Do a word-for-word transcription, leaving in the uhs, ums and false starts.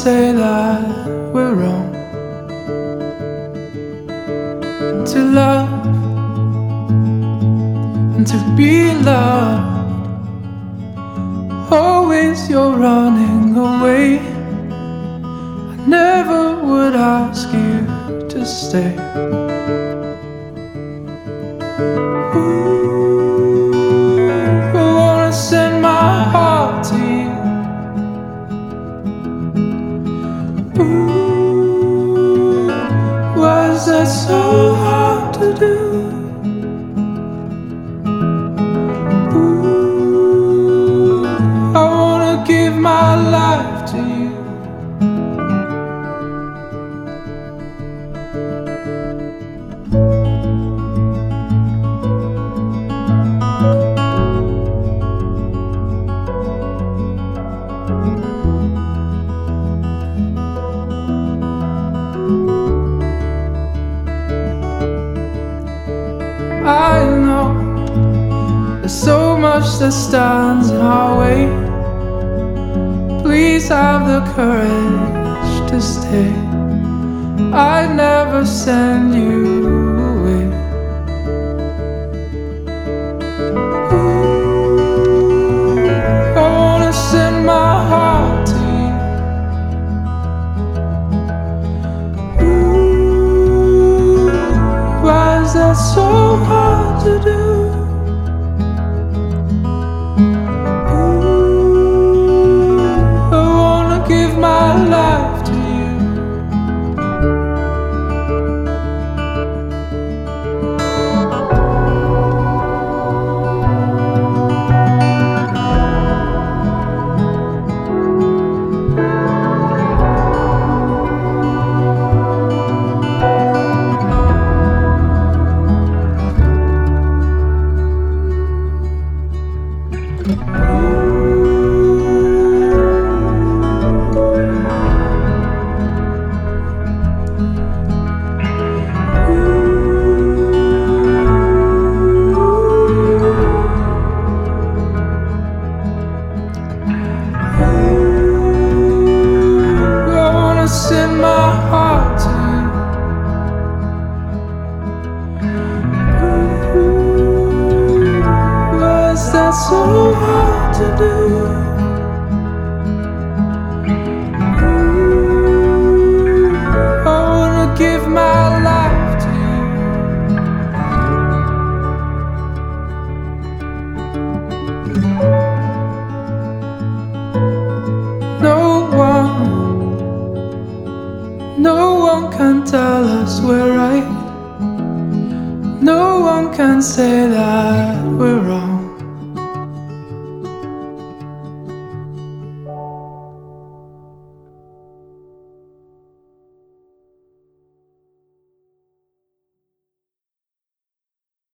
say that we're wrong. To love and to be loved, always you're running away. I never would ask you to stay. Ooh, I wanna send my heart to you. Ooh, why is that so hard to do? Ooh, I wanna give my life to you. I know there's so much that stands in our way. Please have the courage to stay. I'd never send you away. Ooh, I wanna send my heart to you. Ooh, why is that so hard to do? Ooh, I wanna give my life to you. Send my heart to you. Ooh, why is that so hard to do? Ooh, I wanna give my life to you. No one No one can tell us we're right. No one can say that we're